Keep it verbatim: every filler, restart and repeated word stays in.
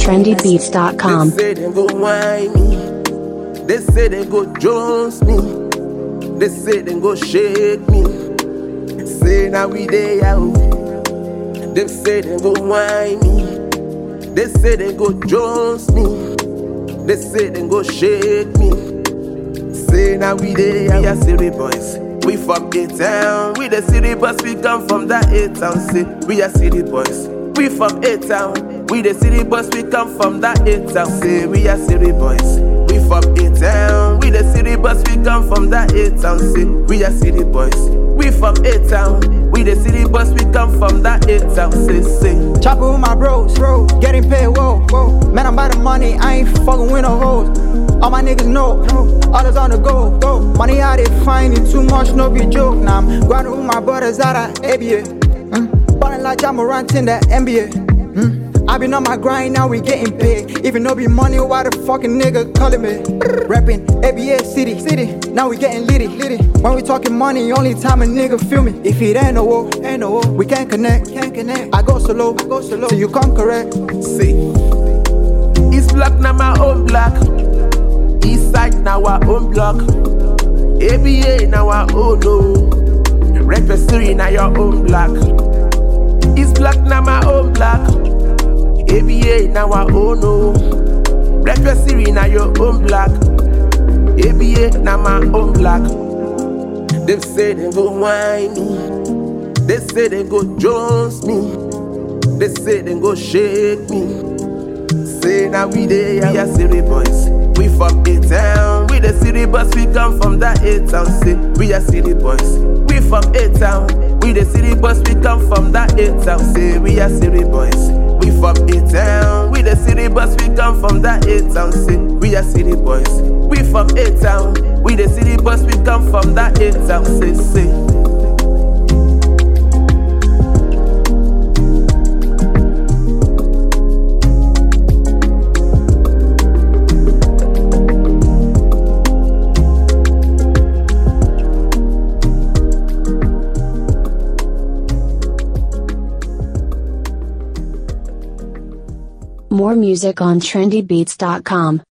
trendy beats dot com. They say they go whine me. They say they go Jones me. They say they go shake me. Say now we dey out. They say they go whine me. They say they go Jones me. They say they go shake me. Say now we dey out. We are city boys. We from A-Town. We the city boys. We come from that A-Town. Say we are city boys. We from A-Town. We the city boys. We come from that A-Town. Say we are city boys. We from A-Town. We the city boys. We come from that A-Town. Say we are city boys. We from A-Town. We the city boys. We come from that A-Town. Say say. Chopper with my bros, bro. Getting paid, whoa, whoa. Man, I'm about the money. I ain't fucking with no hoes. All my niggas know, all is on the go, go. Money out they find it too much, no be joke. Now I'm grinding with my brothers out of A B A. Mm. Ballin' like Ja Morant in the N B A. Mm. I been on my grind, now we getting paid. Even though be money, why the fucking nigga calling me? Rapping A B A city, city. Now we getting litty, litty. When we talking money, only time a nigga feel me. If it ain't no war, ain't no war. We can't connect, can't connect. I go solo, I go solo. Till you come correct. See, East Block now my own block. East side now our own block. A B A now our own no. Repertory now your own block. East Block now my own block. A B A now our own no. Repertory now your own block. A B A now my own block. They say they go whine me. They say they go Jones me. They say they go shake me. Say now we dey, we are city boys. We from A-Town. We the city boys. We come from that A-Town. Say we are city boys. We from A-Town. We the city boys. We come from that A-Town. Say we are city boys. We from A-Town. We the city boys. We come from that A-Town. Say we are city boys. We from A-Town. We the city boys. We come from that A-Town. Say say. More music on trendy beats dot com.